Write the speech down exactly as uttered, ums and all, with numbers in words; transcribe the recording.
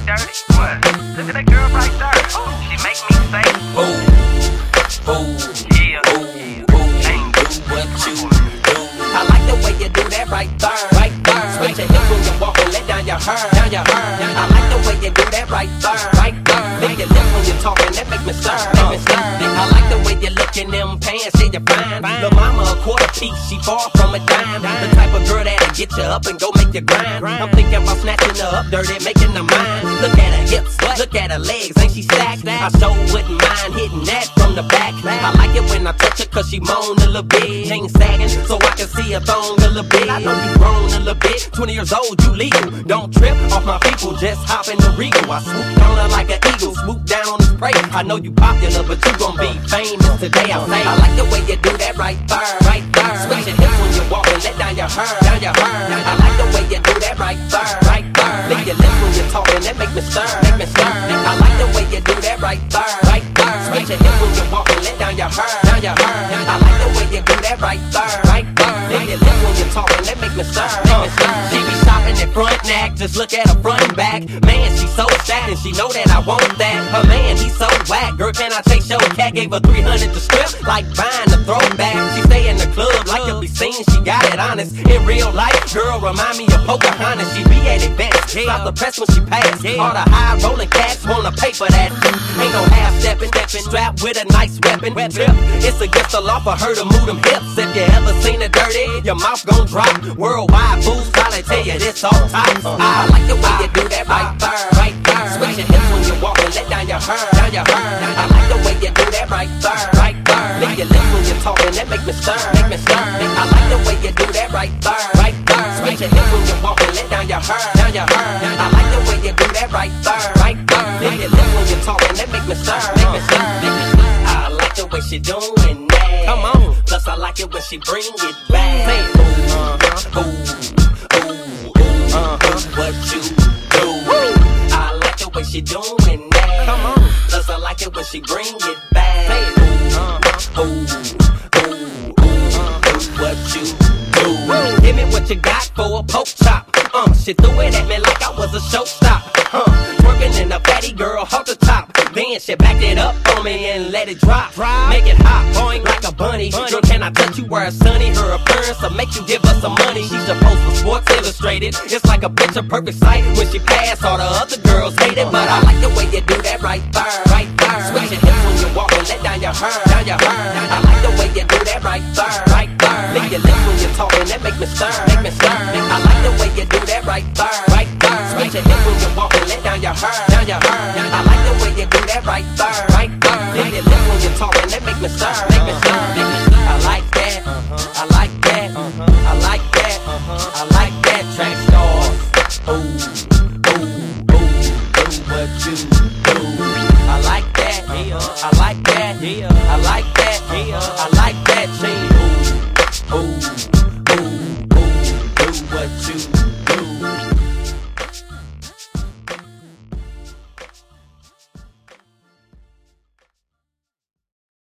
dirty. What? Look at that girl right there. She make me say, Ooh, ooh, yeah, ooh, ooh, ain't do what you do. I like the way you do that right there, right there. Switch your hips when you walk and let down your hair, down your hair. I like the way you do that right there, right there. Lick your lips when you're talking, that make me stir, make me stir. I like the way you look in them pants, yeah, you're fine. Lil' mama a quarter piece, she far from a dime. The type of girl that'll get you up and go make you grind. I'm thinking about snatching her up dirty, making her mine. Look at her hips, look at her legs, ain't she stacked? I sure wouldn't mind hitting that from the back. I like it when I touch her cause she moan a little bit. Chain sagging so I can see her thong a little bit. I know you grown a little bit, twenty years old, you legal. Don't trip off my people, just hop in the Regal. I swoop on her like an eagle, swoop down on his prey. I know you popular, but you gon' be famous today. I say I like the way you do that right there, right there. Switch your hips when you walk and let down your hair, down your hair. I like the way you do that right there, right there. Lick your lips when you're talking, that make me stir, make me stir. I like the way you do that right there, right there. Switch your hips when you walk and let down your hair, down your hair. I like the way you do that right there, right there. Lick your lips when you're talking, that make me stir, make me stir. She be shopping at front neck, just look at her front and back. Man, she so sad and she know that I want that. Her man, he so whack. Girl, can I take your cat? Gave her three hundred to strip, like buying a throwback. She stay in the club like to be seen, she got it honest. In real life, girl, remind me of Pocahontas. She be at events, stop the press when she pass. All the high rolling cats wanna pay for that. Ain't no half stepping, strapped with a nice weapon. Tip, it's against the law for her to move them hips. If you ever seen it dirty, your mouth gon' drop. Worldwide fools probably tell you this all time. I like the way you do that right there, right there. Switch your hips when you walk and let down your hair, down your hair. I like the way you do that right there, right there. Lick your lips when you're talking, that make me stir, make me stir. I like the way you do that right there, right there. Switch your hips when you walk and let down your hair, down your hair. I like the way you do that right there, right there. Lick your lips when you're talking, that make me stir, make me stir, make me stir. I like the way she doing that. Come on. Plus I like it when she bring it back. Say, ooh, uh-huh, ooh, ooh, ooh, uh-huh, what you do. I like the way she doing that. Come on. Plus I like it when she bring it back. Say, ooh, uh-huh, ooh, ooh, ooh, uh-huh, what you do. Give me what you got for a poke chop. Uh, she threw it at me like I was a showstop. Uh, twerking in a fatty girl, hold the top. Then she backed it up on me and let it drop. Make it hot, boing like a bunny. Girl, can I touch you where it's sunny? Her appearance will make you give her some money. She's supposed for Sports Illustrated. It's like a picture perfect sight. When she pass, all the other girls hate it. But I like the way you do that right there, right there. Switch your hips when you walk and let down your hair, down your hair. I like the way you do that right there, right there. Lick your lips when you're talking, that make me stir, make me stir. I like the way you do that right there, right there. Switch your hips when you walk and let down your hair, down your hair. I like the way you do that right there, right there. Lick your lips when you're talking, that make me stir, make me stir, make me stir. I like that, I like that, I like that, I like that. Track stars, ooh, ooh, ooh, ooh, what you do. I like that, I like that, I like that, I like